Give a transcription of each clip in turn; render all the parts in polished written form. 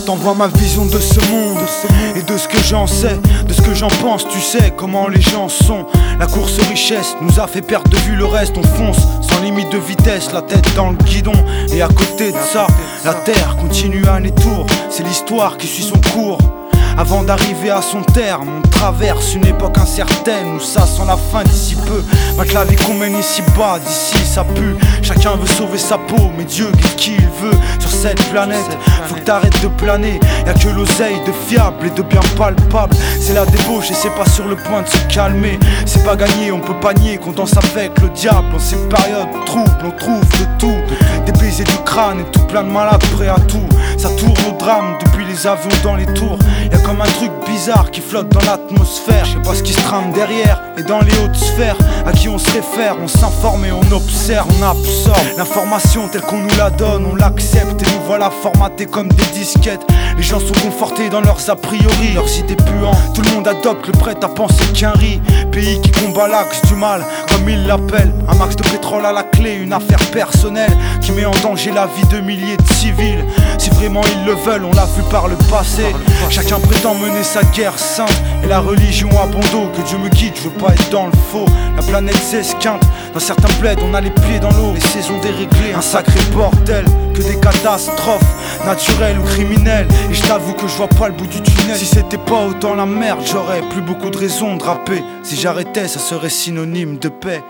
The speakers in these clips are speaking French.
t'envoie ma vision de ce monde et de ce que j'en sais, de ce que j'en pense. Tu sais comment les gens sont. La course aux richesses nous a fait perdre de vue le reste. On fonce sans limite de vitesse, la tête dans le guidon. Et à côté de ça, la terre continue à aller tour. C'est l'histoire qui suit son cours. Avant d'arriver à son terme, on traverse une époque incertaine où ça sent la fin d'ici peu. Malgré la vie qu'on mène ici bas, d'ici ça pue. Chacun veut sauver sa peau, mais Dieu guide qui il veut sur cette planète. Faut que t'arrêtes de planer, y'a que l'oseille de fiable et de bien palpable. C'est la débauche et c'est pas sur le point de se calmer. C'est pas gagné, on peut pas nier qu'on danse avec le diable. En ces périodes troubles, on trouve de tout. Des baisers du crâne et tout plein de malades prêts à tout. Ça tourne au drame depuis les avions dans les tours. Y'a comme un truc bizarre qui flotte dans l'atmosphère. Je sais pas ce qui se trame derrière et dans les hautes sphères. À qui on se réfère, on s'informe et on observe, on absorbe l'information telle qu'on nous la donne, on l'accepte et nous voilà formatés comme des disquettes. Les gens sont confortés dans leurs a priori, leurs idées puantes. Tout le monde adopte le prêt à penser qu'un riz. Pays qui combat l'axe du mal, comme ils l'appellent. Un max de pétrole à la clé, une affaire personnelle qui met en danger la vie de milliers de civils. Si vraiment ils le veulent, on l'a vu par le passé. Chacun prétend mener sa guerre sainte et la religion a bon dos. Que Dieu me guide, je veux pas être dans le faux. La planète s'esquinte, dans certains plaids on a les pieds dans l'eau. Les saisons déréglées, un sacré bordel. Que des catastrophes, naturelles ou criminelles. Et je t'avoue que je vois pas le bout du tunnel. Si c'était pas autant la merde, j'aurais plus beaucoup de raisons de rapper. Si j'arrêtais, ça serait synonyme de paix.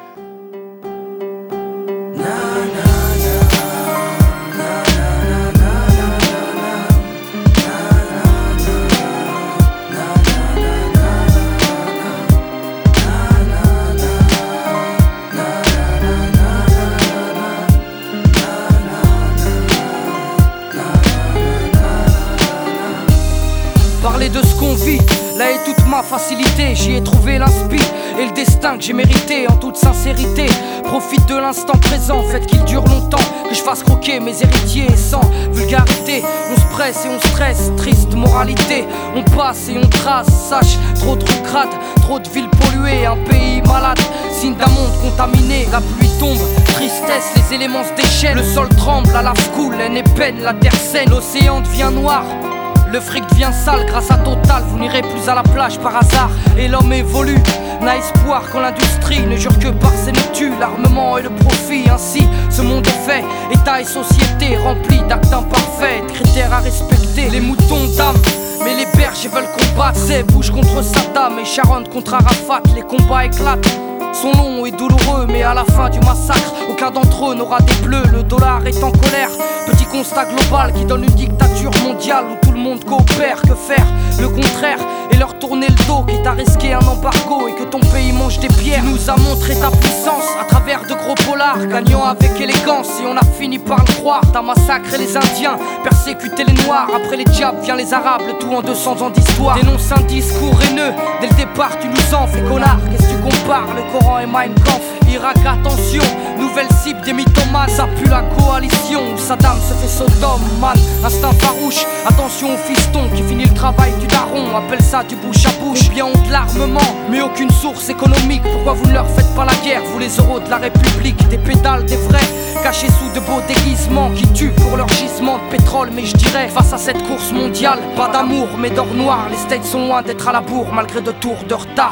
Parler de ce qu'on vit, là est toute ma facilité. J'y ai trouvé l'inspi et le destin que j'ai mérité en toute sincérité. Profite de l'instant présent, faites qu'il dure longtemps. Que je fasse croquer mes héritiers sans vulgarité. On se presse et on stresse, triste moralité. On passe et on trace, sache, trop de rues crades, trop de villes polluées, un pays malade, signe d'un monde contaminé. La pluie tombe, tristesse, les éléments se déchaînent. Le sol tremble, la lave coule, haine et peine, la terre saigne. L'océan devient noir, le fric devient sale grâce à Total. Vous n'irez plus à la plage par hasard. Et l'homme évolue, n'a espoir quand l'industrie ne jure que par ses noctus, l'armement et le profit. Ainsi ce monde est fait, état et société remplis d'actes imparfaits, de critères à respecter. Les moutons d'âme, mais les bergers veulent combattre. C'est Bush contre Saddam et Sharon contre Arafat. Les combats éclatent, sont longs et douloureux, mais à la fin du massacre, aucun d'entre eux n'aura des bleus. Le dollar est en colère, petit constat global qui donne une dictature mondiale où tout le monde coopère. Que faire? Le contraire, et leur tourner le dos, quitte à risquer un embargo et que ton pays mange des pierres. Tu nous as montré ta puissance à travers de gros polars, gagnant avec élégance et on a fini par le croire. T'as massacré les Indiens, persécuté les Noirs. Après les diables vient les Arabes, le tout en 200 ans d'histoire. Dénonce un discours haineux, dès le départ tu nous en fais connard. Qu'est-ce que tu compares? Le Coran et Mein Kampf. Irak, attention, nouvelle cible des mythomanes. Ça pue la coalition où Saddam se fait Sodome, man. Instinct farouche, attention au fiston qui finit le travail du daron. Appelle ça du bouche à bouche. Combien ont de l'armement, mais aucune source économique. Pourquoi vous ne leur faites pas la guerre, vous les euros de la République? Des pédales, des vrais, cachés sous de beaux déguisements qui tuent pour leur gisement de pétrole. Mais je dirais, face à cette course mondiale, pas d'amour mais d'or noir. Les States sont loin d'être à la bourre malgré 2 tours de retard.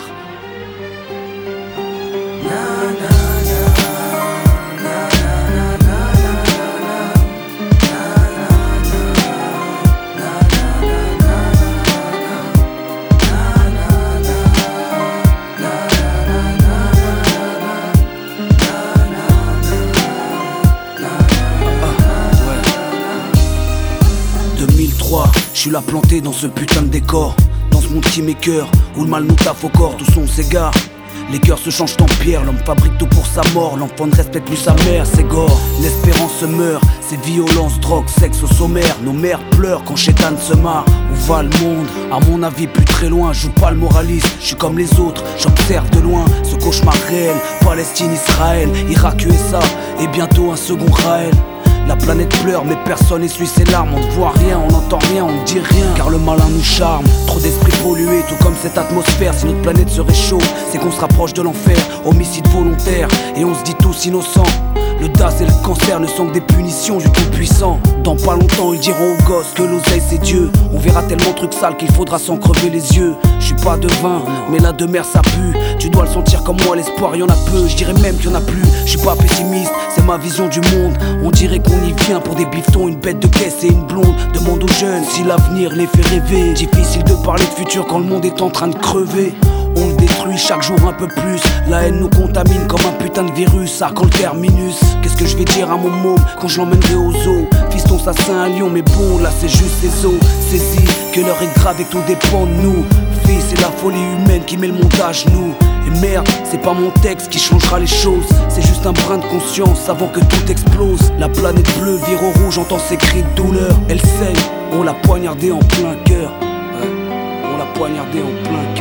Je suis là planté dans ce putain de décor, dans ce monde qui m'écœure, où le mal nous taffe au corps, tout son s'égare. Les cœurs se changent en pierre, l'homme fabrique tout pour sa mort. L'enfant ne respecte plus sa mère, c'est gore. L'espérance se meurt, c'est violence, drogue, sexe au sommaire. Nos mères pleurent quand Chétan se marre. Où va le monde? À mon avis plus très loin. Je joue pas le moraliste, je suis comme les autres. J'observe de loin ce cauchemar réel. Palestine, Israël, Irak, USA et bientôt un second Raël. La planète pleure mais personne essuie ses larmes. On ne voit rien, on n'entend rien, on ne dit rien, car le malin nous charme. Trop d'esprits pollués, tout comme cette atmosphère. Si notre planète se réchauffe, c'est qu'on se rapproche de l'enfer. Homicide volontaire, et on se dit tous innocents. Le DAS et le cancer ne sont que des punitions du tout-puissant. Dans pas longtemps ils diront aux gosses que l'oseille c'est Dieu. On verra tellement de trucs sales qu'il faudra s'en crever les yeux. Je suis pas devin, mais la demeure ça pue. Tu dois le sentir comme moi, l'espoir y'en a peu. Je dirais même qu'il y en a plus, je suis pas pessimiste, c'est ma vision du monde. On dirait qu'on y vient pour des bifetons, une bête de caisse et une blonde. Demande aux jeunes si l'avenir les fait rêver. Difficile de parler de futur quand le monde est en train de crever. On le détruit chaque jour un peu plus. La haine nous contamine comme un putain de virus. Ça quand le terminus. Qu'est-ce que je vais dire à mon môme quand je l'emmènerai au zoo? Fiston ça c'est un lion mais bon là c'est juste ses os. Saisis que l'heure est grave et que tout dépend de nous. Fils c'est la folie humaine qui met le monde à genoux. Et merde, c'est pas mon texte qui changera les choses. C'est juste un brin de conscience avant que tout explose. La planète bleue vire au rouge, entend ses cris de douleur. Elle saigne, on l'a poignardée en plein cœur. Ouais. On l'a poignardée en plein cœur.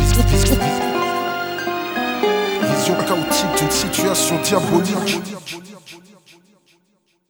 Chaotique d'une situation diabolique.